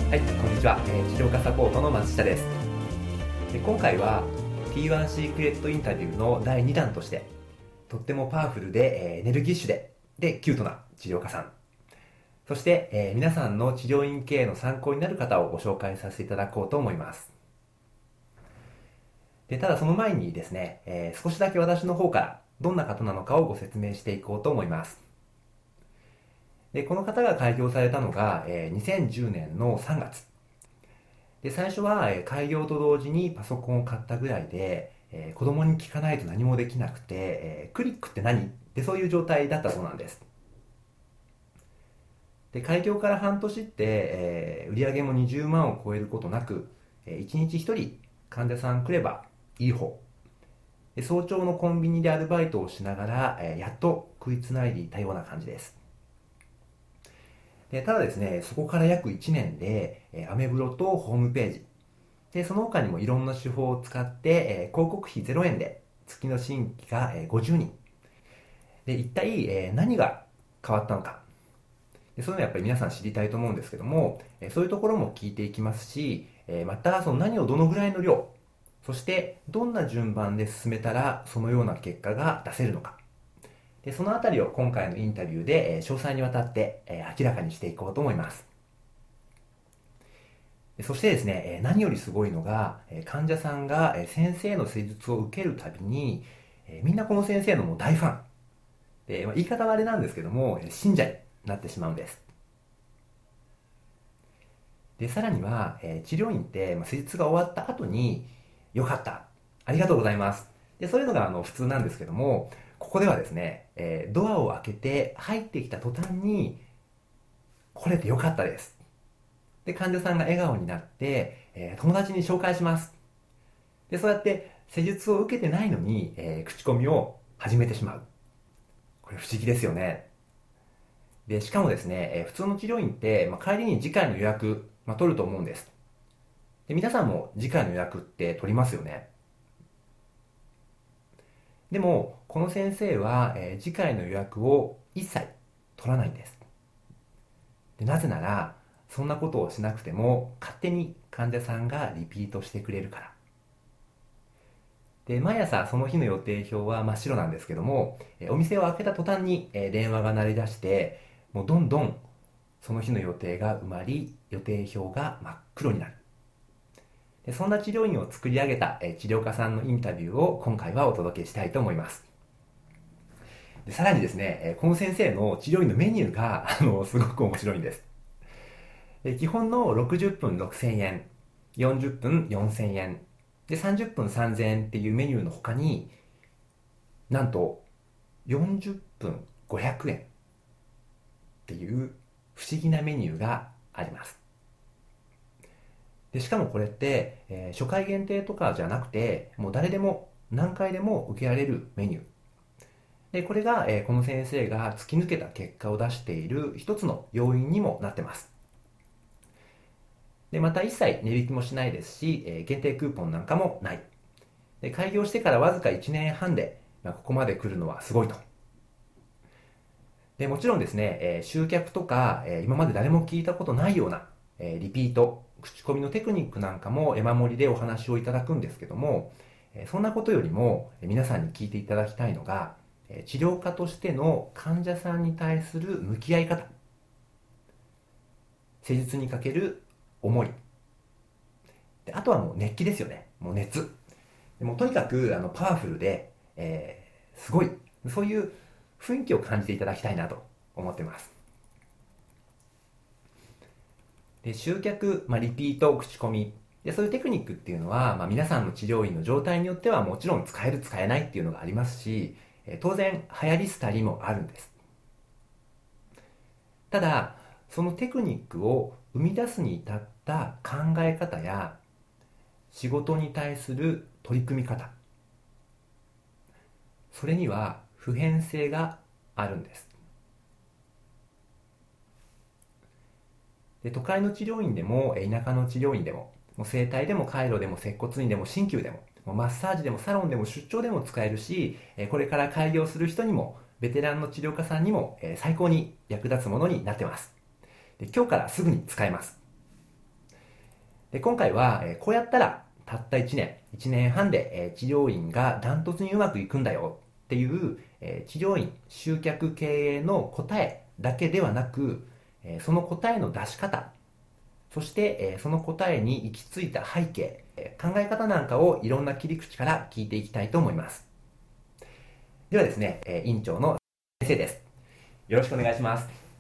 はい、こんにちは。治療科サポートの松下です。今回は T1 シークレットインタビューの第2弾として、とってもパワフルでエネルギッシュでキュートな治療家さん、そして、皆さんの治療院経営の参考になる方をご紹介させていただこうと思います。ただその前にですね、少しだけ私の方からどんな方なのかをご説明していこうと思います。この方が開業されたのが、2010年の3月。最初は、開業と同時にパソコンを買ったぐらいで、子供に聞かないと何もできなくて、クリックって何ってそういう状態だったそうなんです。開業から半年って、売上も20万を超えることなく、1日1人患者さん来ればいい方。早朝のコンビニでアルバイトをしながら、やっと食いつないでいたような感じです。ただですね、そこから約1年で、アメブロとホームページ、その他にもいろんな手法を使って、広告費0円で月の新規が50人。一体何が変わったのか。そういうのはやっぱり皆さん知りたいと思うんですけども、そういうところも聞いていきますし、またその何をどのぐらいの量、そしてどんな順番で進めたらそのような結果が出せるのか。そのあたりを今回のインタビューで詳細にわたって明らかにしていこうと思います。そしてですね、何よりすごいのが、患者さんが先生の施術を受けるたびに、みんなこの先生のもう大ファン。言い方はあれなんですけども、信者になってしまうんです。さらには、治療院って施術が終わった後に、よかった、ありがとうございます。そういうのが普通なんですけども、ここではですね、ドアを開けて入ってきた途端に、来れてよかったです。患者さんが笑顔になって、友達に紹介します。そうやって施術を受けてないのに、口コミを始めてしまう。これ不思議ですよね。しかもですね、普通の治療院って、帰りに次回の予約、取ると思うんです。皆さんも次回の予約って取りますよね。でも、この先生は、次回の予約を一切取らないんです。なぜなら、そんなことをしなくても勝手に患者さんがリピートしてくれるから。毎朝その日の予定表は真っ白なんですけども、お店を開けた途端に電話が鳴り出して、もうどんどんその日の予定が埋まり、予定表が真っ黒になる。そんな治療院を作り上げた治療家さんのインタビューを今回はお届けしたいと思います。さらにですね、この先生の治療院のメニューがすごく面白いんです。基本の60分6000円、40分4000円、30分3000円っていうメニューの他に、なんと40分500円っていう不思議なメニューがあります。しかもこれって、初回限定とかじゃなくて、もう誰でも何回でも受けられるメニュー。これが、この先生が突き抜けた結果を出している一つの要因にもなってます。また一切値引きもしないですし、限定クーポンなんかもない。開業してからわずか1年半で、ここまで来るのはすごいと。もちろんですね、集客とか、今まで誰も聞いたことないような、リピート、口コミのテクニックなんかも山盛りでお話をいただくんですけども、そんなことよりも皆さんに聞いていただきたいのが、治療家としての患者さんに対する向き合い方、施術にかける思い、あとはもう熱気ですよね。もう熱。もうとにかくパワフルで、すごい、そういう雰囲気を感じていただきたいなと思ってます。集客、リピート、口コミ、そういうテクニックっていうのは、皆さんの治療院の状態によってはもちろん使える使えないっていうのがありますし、当然流行り廃りもあるんです。ただ、そのテクニックを生み出すに至った考え方や仕事に対する取り組み方、それには普遍性があるんです。都会の治療院でも田舎の治療院でも、整体でも回路でも接骨院でも鍼灸でも、マッサージでもサロンでも出張でも使えるし、これから開業する人にもベテランの治療家さんにも最高に役立つものになってます。今日からすぐに使えます。 で、今回は、こうやったらたった1年、1年半で、治療院がダントツにうまくいくんだよっていう、治療院集客経営の答えだけではなく、その答えの出し方、そして、その答えに行き着いた背景、考え方なんかをいろんな切り口から聞いていきたいと思います。ではですね、院長の先生です。よろしくお願いします。